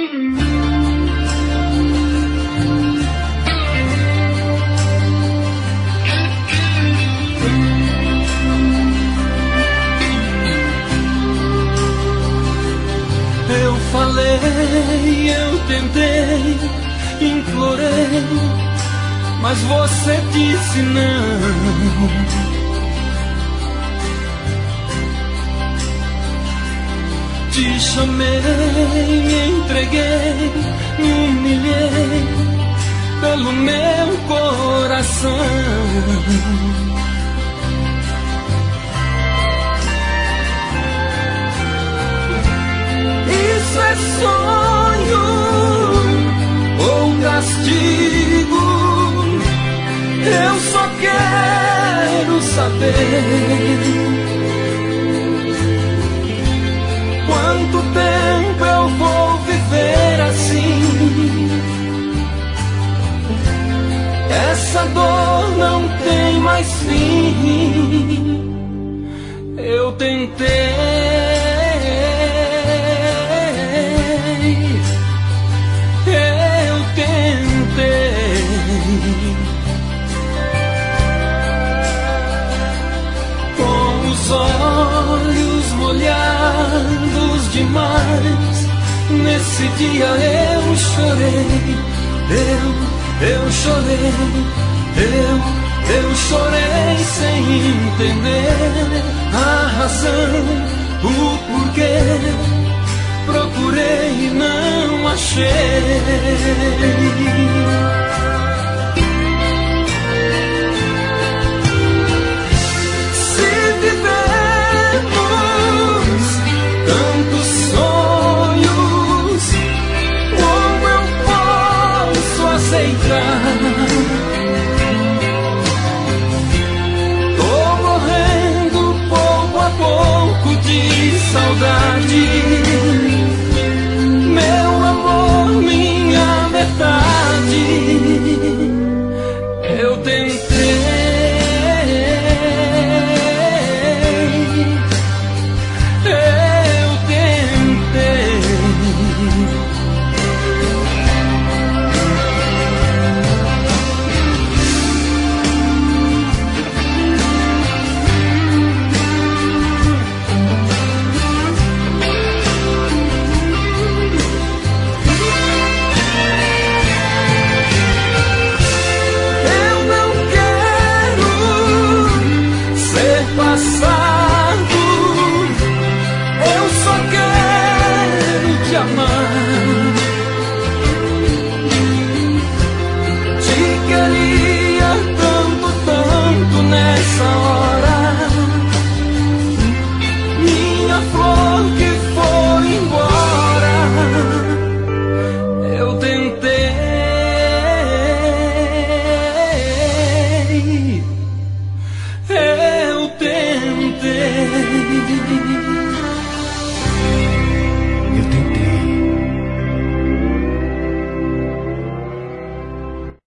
Eu falei, eu tentei, implorei, mas você disse não. Te chamei, me entreguei, me humilhei pelo meu coração. Isso é sonho ou castigo? Eu só quero saber quanto tempo eu vou viver assim. Essa dor não tem mais fim. Eu tentei. Com os olhos molhados demais, nesse dia eu chorei, eu chorei, eu chorei sem entender a razão, o porquê. Procurei e não achei. Se vivemos tantos sonhos, como eu posso aceitar? Tô morrendo pouco a pouco de saudade.